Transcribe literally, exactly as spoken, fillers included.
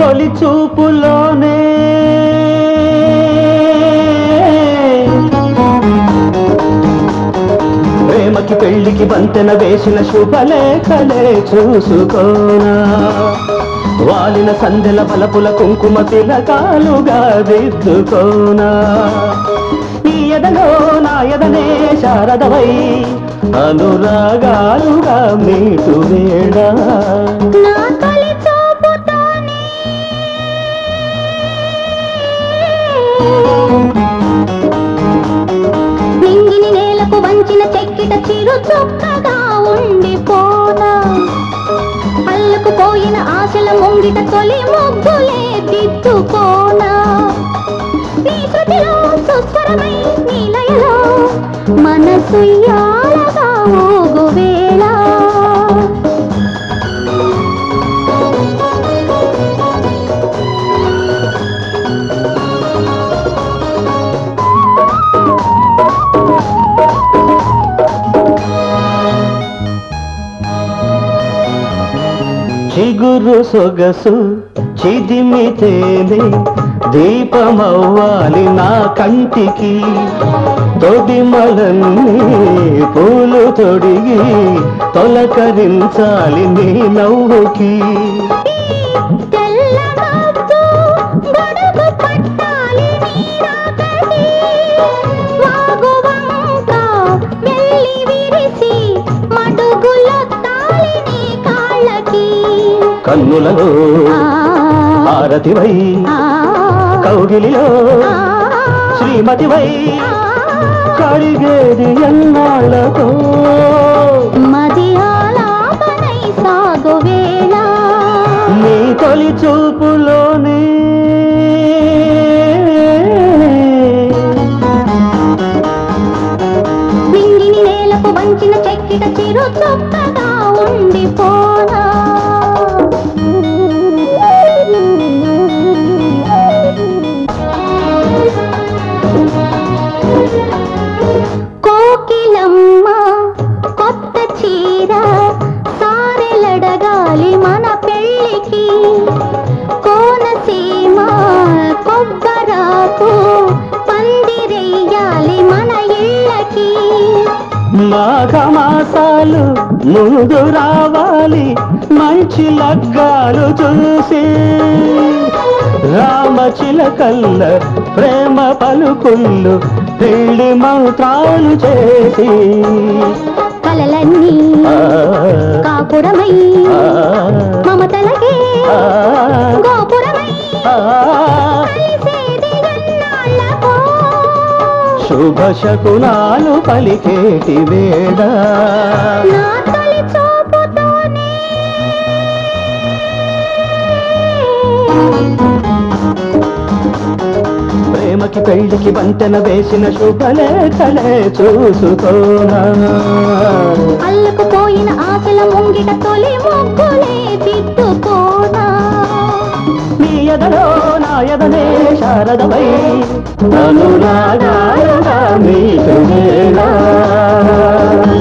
తొలి చూపులోనే ప్రేమకి పెళ్లికి బంతెన వేసిన శుభలేఖలే చూసుకోనా వాలిన సందెల బలపుల కుంకుమ తిలకాలుగా దిద్దుకోనా ఈ ఎదలో నా ఎదనే శారదవై అనురాగాలుగా మీటు వేళ నింగిని నేలకు వంచిన చెక్కిట చిరు చొక్కగా ఉండిపోనా పల్లకు పోయిన ఆశల ముంగిట తొలి ముగ్గులే దిద్దుకోనా నీ శృతిలో సుస్వరమై నీ లయలో మనసు యాలగా ఊగువేళ చిగురు సొగసు చిదిమితేనే దీపమవ్వాలి నా కంటికి తొడిమలన్నీ పూలు తొడిగి తొలకరించాలి నీ నవ్వుకి కన్నులలో హారతివై కౌగిలిలో శ్రీమతివై కడిగేది ఎన్నాళ్ళతో మదియాలాపనై సాగువేళ నీ తొలి చూపులోనే నింగిని నేలకు వంచిన చెక్కిట చిరు చొక్కగా ఉండిపోనా కోకిలమ్మ కొత్త చీర సారెలడగాలి మన పెళ్ళికి కోనసీమ కొబ్బరాకు పందిరెయ్యాలి మన ఇళ్ళకి మాఘమాసాలు ముందు రావాలి మంచి లగ్గాలు చూసి రామచిలకల్ల ప్రేమ పలుకుళ్ళు పెళ్లి మంత్రాలు చేసి కలలన్నీ కాపురమై మమతలకే గోపురమై శుభ శకునాలు పలికేటి వేళ నా తొలి చూపుతోనే ప్రేమకి పెళ్లికి బంతెన వేసిన శుభలేఖలే చూసుకోనా అల్లకు పోయిన ఆశల ముంగిట తొలి ముగ్గులే దిద్దుకోనా నీ ఎదలో నా ఎదనే శారదవై అనురాగాలుగా మీటు వేళ